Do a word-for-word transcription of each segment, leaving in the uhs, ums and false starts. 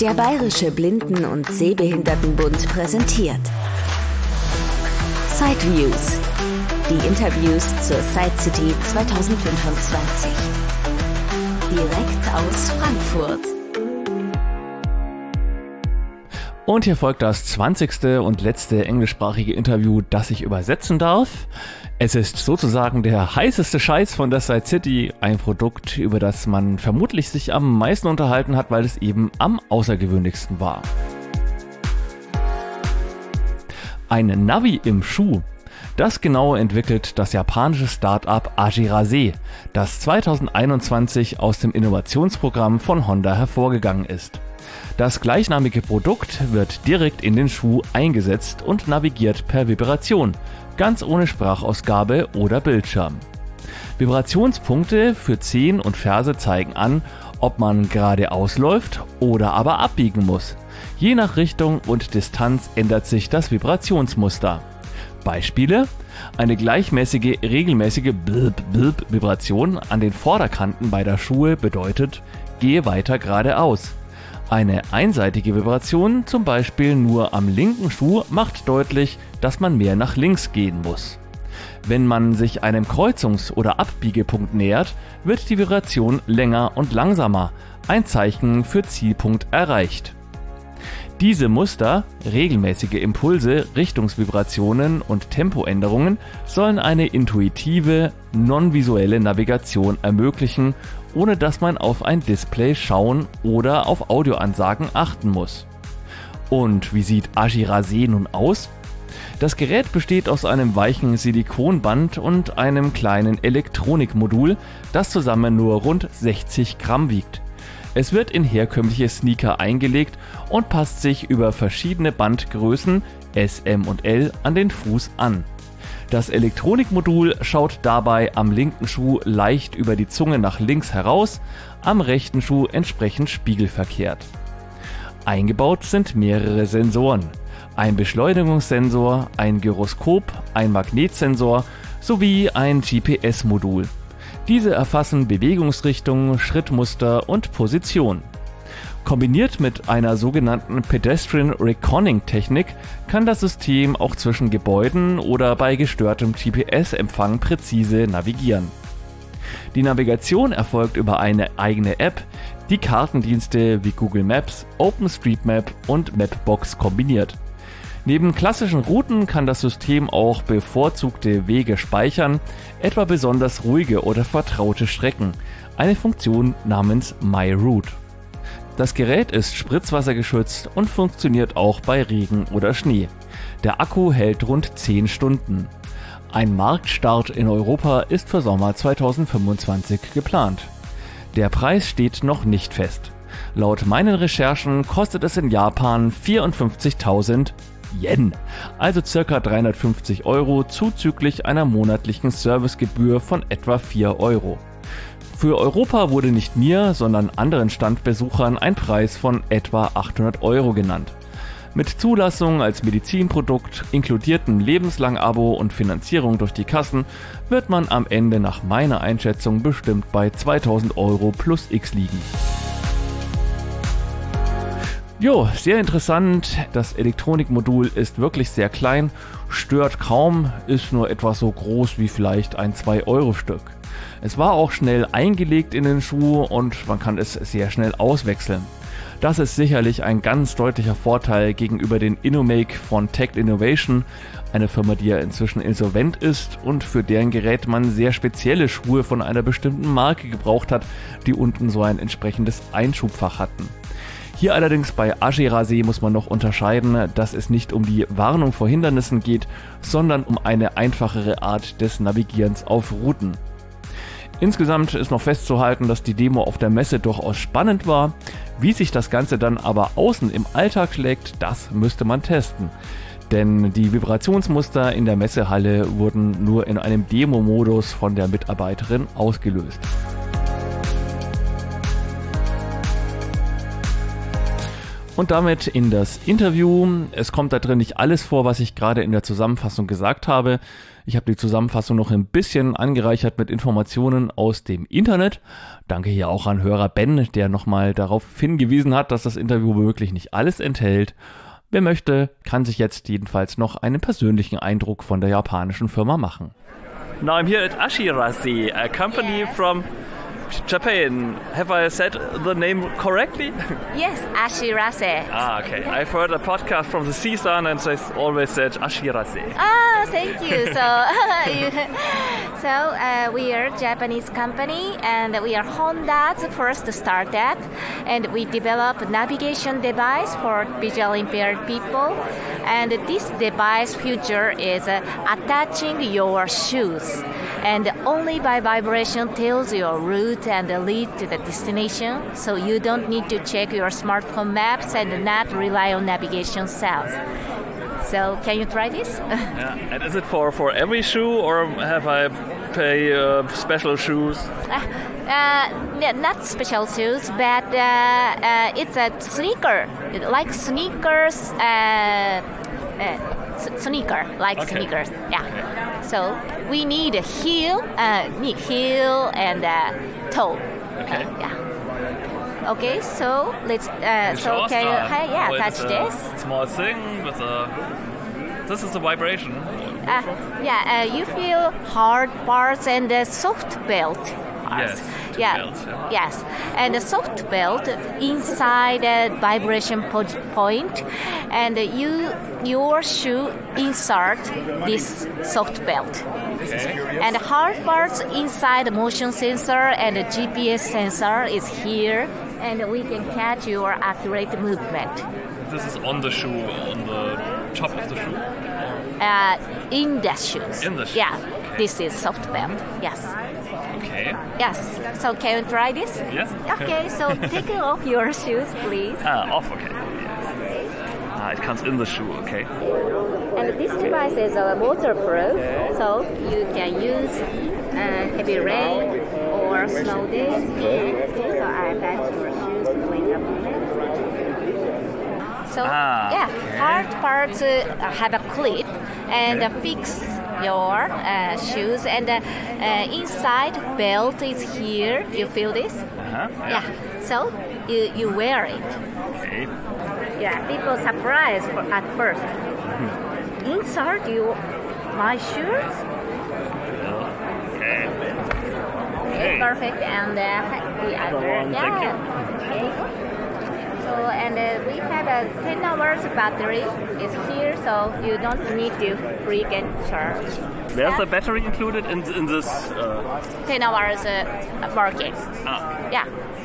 Der Bayerische Blinden- und Sehbehindertenbund präsentiert Sideviews, die Interviews zur Side City zwanzig fünfundzwanzig. Direkt aus Frankfurt. Und hier folgt das zwanzigste und letzte englischsprachige Interview, das ich übersetzen darf. Es ist sozusagen der heißeste Scheiß von der Side City, ein Produkt, über das man vermutlich sich am meisten unterhalten hat, weil es eben am außergewöhnlichsten war. Ein Navi im Schuh. Das genau entwickelt das japanische Start-up Ajirase, das zweitausendeinundzwanzig aus dem Innovationsprogramm von Honda hervorgegangen ist. Das gleichnamige Produkt wird direkt in den Schuh eingesetzt und navigiert per Vibration, ganz ohne Sprachausgabe oder Bildschirm. Vibrationspunkte für Zehen und Ferse zeigen an, ob man geradeaus läuft oder aber abbiegen muss. Je nach Richtung und Distanz ändert sich das Vibrationsmuster. Beispiele: eine gleichmäßige, regelmäßige Blb-Blb-Vibration an den Vorderkanten beider Schuhe bedeutet, gehe weiter geradeaus. Eine einseitige Vibration, zum Beispiel nur am linken Schuh, macht deutlich, dass man mehr nach links gehen muss. Wenn man sich einem Kreuzungs- oder Abbiegepunkt nähert, wird die Vibration länger und langsamer, ein Zeichen für Zielpunkt erreicht. Diese Muster, regelmäßige Impulse, Richtungsvibrationen und Tempoänderungen sollen eine intuitive, non-visuelle Navigation ermöglichen, ohne dass man auf ein Display schauen oder auf Audioansagen achten muss. Und wie sieht Ajirase nun aus? Das Gerät besteht aus einem weichen Silikonband und einem kleinen Elektronikmodul, das zusammen nur rund sechzig Gramm wiegt. Es wird in herkömmliche Sneaker eingelegt und passt sich über verschiedene Bandgrößen S, M und L an den Fuß an. Das Elektronikmodul schaut dabei am linken Schuh leicht über die Zunge nach links heraus, am rechten Schuh entsprechend spiegelverkehrt. Eingebaut sind mehrere Sensoren: ein Beschleunigungssensor, ein Gyroskop, ein Magnetsensor sowie ein G P S-Modul. Diese erfassen Bewegungsrichtung, Schrittmuster und Position. Kombiniert mit einer sogenannten Pedestrian Reconning Technik kann das System auch zwischen Gebäuden oder bei gestörtem G P S-Empfang präzise navigieren. Die Navigation erfolgt über eine eigene App, die Kartendienste wie Google Maps, OpenStreetMap und Mapbox kombiniert. Neben klassischen Routen kann das System auch bevorzugte Wege speichern, etwa besonders ruhige oder vertraute Strecken, eine Funktion namens MyRoute. Das Gerät ist spritzwassergeschützt und funktioniert auch bei Regen oder Schnee. Der Akku hält rund zehn Stunden. Ein Marktstart in Europa ist für Sommer zweitausendfünfundzwanzig geplant. Der Preis steht noch nicht fest. Laut meinen Recherchen kostet es in Japan vierundfünfzigtausend Yen, also ca. dreihundertfünfzig Euro zuzüglich einer monatlichen Servicegebühr von etwa vier Euro. Für Europa wurde nicht mir, sondern anderen Standbesuchern ein Preis von etwa achthundert Euro genannt. Mit Zulassung als Medizinprodukt, inkludiertem Lebenslang-Abo und Finanzierung durch die Kassen wird man am Ende nach meiner Einschätzung bestimmt bei zweitausend Euro plus X liegen. Jo, sehr interessant. Das Elektronikmodul ist wirklich sehr klein, stört kaum, ist nur etwa so groß wie vielleicht ein zwei Euro Stück. Es war auch schnell eingelegt in den Schuh und man kann es sehr schnell auswechseln. Das ist sicherlich ein ganz deutlicher Vorteil gegenüber den Innomake von Tech Innovation, eine Firma, die ja inzwischen insolvent ist und für deren Gerät man sehr spezielle Schuhe von einer bestimmten Marke gebraucht hat, die unten so ein entsprechendes Einschubfach hatten. Hier allerdings bei Ajirase muss man noch unterscheiden, dass es nicht um die Warnung vor Hindernissen geht, sondern um eine einfachere Art des Navigierens auf Routen. Insgesamt ist noch festzuhalten, dass die Demo auf der Messe durchaus spannend war. Wie sich das Ganze dann aber außen im Alltag schlägt, das müsste man testen. Denn die Vibrationsmuster in der Messehalle wurden nur in einem Demo-Modus von der Mitarbeiterin ausgelöst. Und damit in das Interview. Es kommt da drin nicht alles vor, was ich gerade in der Zusammenfassung gesagt habe. Ich habe die Zusammenfassung noch ein bisschen angereichert mit Informationen aus dem Internet. Danke hier auch an Hörer Ben, der nochmal darauf hingewiesen hat, dass das Interview womöglich nicht alles enthält. Wer möchte, kann sich jetzt jedenfalls noch einen persönlichen Eindruck von der japanischen Firma machen. Now I'm here at Ashiraze, a company Yes. from Japan. Have I said the name correctly? Yes, Ashiraze. Ah, okay. I've heard a podcast from the C-Sun and they always said Ashiraze. Oh, thank you. So, you, so uh, we are a Japanese company, and we are Honda's first startup, and we develop navigation device for visually impaired people. And this device feature is uh, attaching your shoes, and only by vibration tells your route and lead to the destination. So you don't need to check your smartphone maps and not rely on navigation cells. So can you try this? Yeah. And is it for, for every shoe or have I pay uh, special shoes? Uh, uh, n- not special shoes, but uh, uh, it's a sneaker, like sneakers, uh, uh, s- sneaker, like Okay. sneakers. Yeah. So we need a heel, uh, need heel and uh, toe. Okay. Uh, yeah. Okay, so let's. Uh, so Show us can you? that. Hey, yeah, Oh, touch it's a this. small thing with a... This is the vibration. Uh, yeah, uh, you feel hard parts and the soft belt parts. Yes, two yeah. belts, yeah. Yes, and the soft belt inside the vibration po- point, and you your shoe insert this soft belt. Okay. And hard parts inside the motion sensor and the G P S sensor is here, and we can catch your accurate movement. This is on the shoe, on the top of the shoe. Uh, in the shoes. In the shoes, Yeah, okay. this is soft belt. Yes. Okay. Yes. So can you try this? Yes. Okay. So take off your shoes, please. Ah, off, okay. Yes. Ah, it comes in the shoe, okay. And this device is uh, waterproof, so you can use uh, heavy rain or snow days. So I attach your shoes to wait a moment. So Ah, yeah, okay. hard parts uh, have a clip and uh, fix your uh, shoes, and uh, uh, inside belt is here. You feel this? Uh-huh. Yeah. So you, you wear it. Okay. Yeah, people surprised for, at first. Insert you my shoes? Okay. Okay, perfect. And uh, the other, one, thank you. Okay. So and uh, we have a ten hours battery is here, so you don't need to freaking charge. There's a battery included in in this. Uh, ten hours uh, working. ah. Yeah.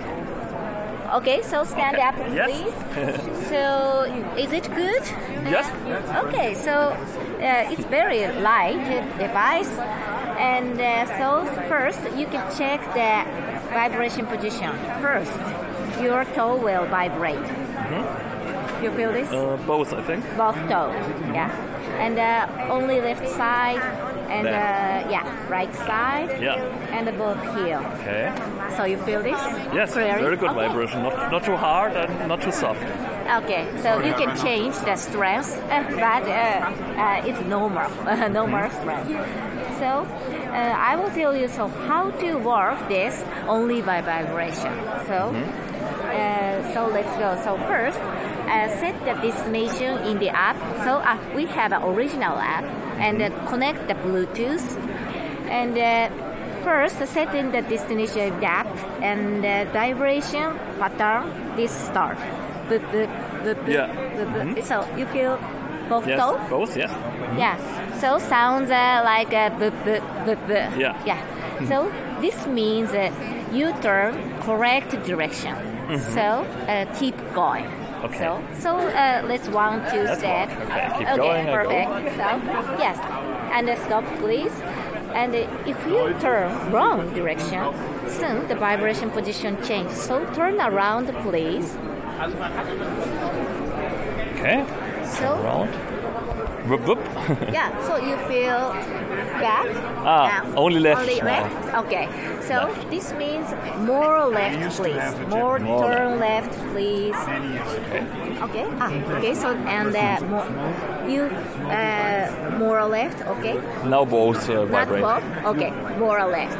Okay, so stand Okay. up, Yes. please. So, is it good? Yes. Okay, so uh, it's very light device, and uh, so first you can check the vibration position. First, your toe will vibrate. Mm-hmm. You feel this? Uh, both, I think. Both toe, yeah, and uh, only left side, and uh, There. yeah, right side, Yeah. and both heel. Okay. So you feel this? Yes, Clearly? very good Okay. vibration. Not not too hard and not too soft. Okay, so you can change the strength, uh, but uh, uh, it's normal, normal strength. So uh, I will tell you so how to work this only by vibration. So uh, so let's go. So first, uh, set the destination in the app. So uh, we have an original app, and uh, connect the Bluetooth, and. Uh, First, set in the destination gap and the vibration pattern. This start. Boop, boop, boop, boop, Yeah. boop, boop. So you feel both Yes, toe? both. Yes. Yeah. So sounds uh, like a boop, boop, boop, boop. Yeah. Yeah. So this means uh, you turn correct direction. So uh, keep going. Okay. So so uh, let's one two Let's step. walk. Okay, keep okay, going, I go. perfect. So yes, and uh, stop, please. And uh, if you turn wrong direction, soon the vibration position changes. So turn around, please. Okay. So Around. Whoop, whoop. Yeah, so you feel back. Ah, now. only left Only now. left? Okay. So Left. this means more left, please. More, More turn left, please. Okay. Okay. Ah, okay. So and uh, more, you uh, more left. Okay. Now both uh, Not vibrate. both. Okay. More left.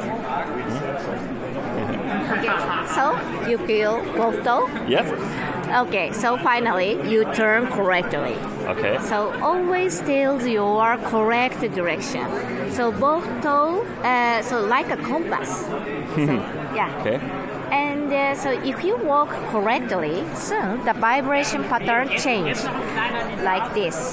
Okay. So you feel both toe. Yes. Okay. So finally you turn correctly. Okay. So always tell your correct direction. So both toe, uh, so like a compass. So, yeah. Okay. And uh, so if you walk correctly, soon the vibration pattern change like this.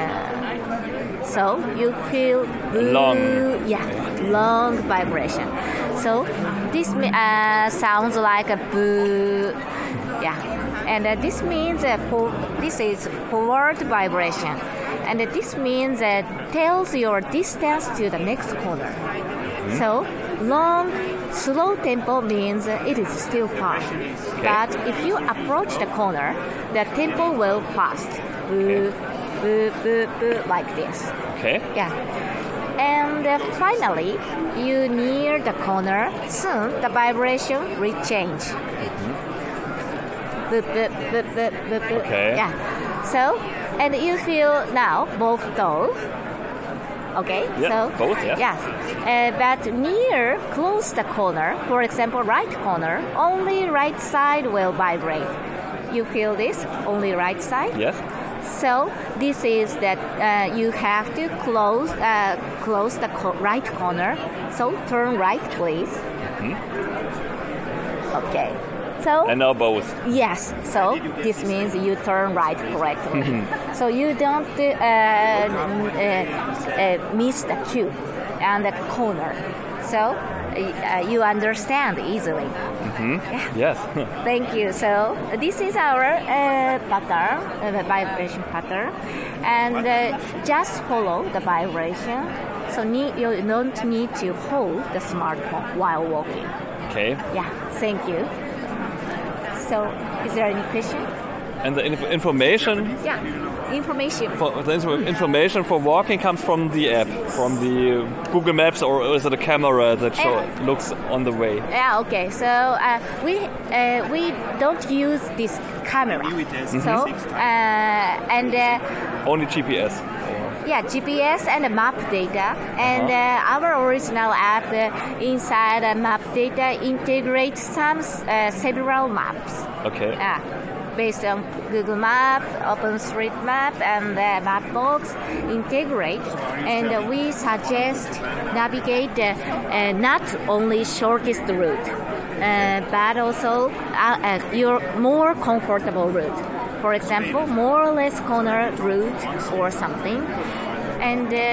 Uh, so you feel Long. yeah, long vibration. So this uh, sounds like a boo. Yeah. And uh, this means uh, for, this is forward vibration, and uh, this means uh, tells your distance to the next corner. Mm-hmm. So long, slow tempo means uh, it is still fine. Okay. But if you approach the corner, the tempo will fast. Boo, boo, boo, boo, like this. Okay. Yeah. And uh, finally, you near the corner. Soon the vibration will change. Boop, boop, boop, boop, boop, boop. Okay. Yeah. So, and you feel now both toe. Okay. Yeah, so, both, yeah. Yes. Uh, but near close the corner, for example, right corner, only right side will vibrate. You feel this? Only right side? Yes. So this is that uh, you have to close uh, close the co- right corner. So turn right, please. Mm-hmm. Okay. So And now both. yes. So this means you turn right correctly. Mm-hmm. So you don't uh, uh, uh, miss the cue and the corner. So uh, you understand easily. Mm-hmm. Yeah. Yes. Thank you. So this is our uh, pattern, uh, the vibration pattern, and uh, just follow the vibration. So need, you don't need to hold the smartphone while walking. Okay. Yeah. Thank you. So, is there any question? And the inf- information Yeah. Information. for the inf- information for walking comes from the app, from the Google Maps, or is it a camera that show, Yeah. looks on the way? Yeah. Okay. So uh, we uh, we don't use this camera. So uh, and. Uh, Only G P S. Yeah, G P S and map data, and uh, our original app uh, inside uh, map data integrates some uh, several maps. Okay. Yeah, based on Google Map, OpenStreetMap, and uh, Mapbox integrate, and uh, we suggest navigate uh, uh, not only shortest route, uh, but also uh, uh, your more comfortable route. For example, more or less corner route or something. And uh,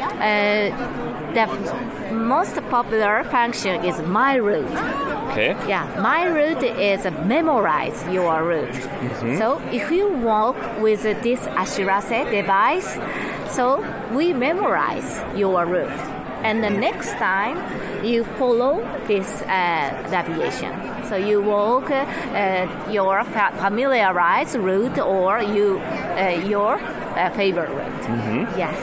uh, the most popular function is My Route. Okay. Yeah, My Route is memorize your route. Mm-hmm. So if you walk with this Ashirase device, so we memorize your route. And the next time you follow this uh, navigation. So you walk uh, your fa- familiarized route or you uh, your uh, favorite route. Mm-hmm. Yes.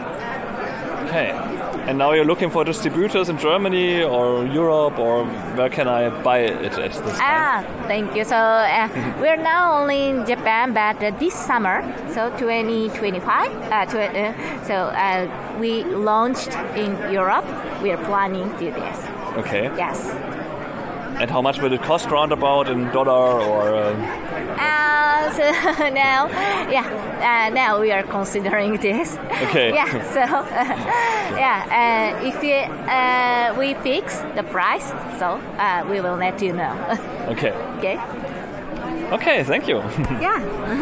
Okay. And now you're looking for distributors in Germany or Europe, or where can I buy it at this time? Ah, thank you. So uh, we're now only in Japan, but uh, this summer, so twenty twenty-five, uh, tw- uh, so uh, we launched in Europe. We are planning to do this. Okay. Yes. And how much will it cost roundabout in dollar or? Uh... Uh, so now, yeah, uh, now we are considering this. Okay. Yeah. So, uh, yeah, uh, if we, uh, we fix the price, so uh, we will let you know. Okay. Okay. Okay. Thank you. Yeah.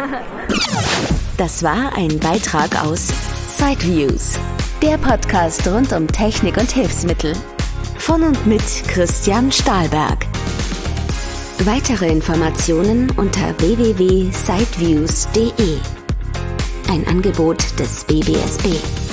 Das war ein Beitrag aus Sideviews, der Podcast rund um Technik und Hilfsmittel. Von und mit Christian Stahlberg. Weitere Informationen unter w w w punkt sideviews punkt d e. Ein Angebot des B B S B.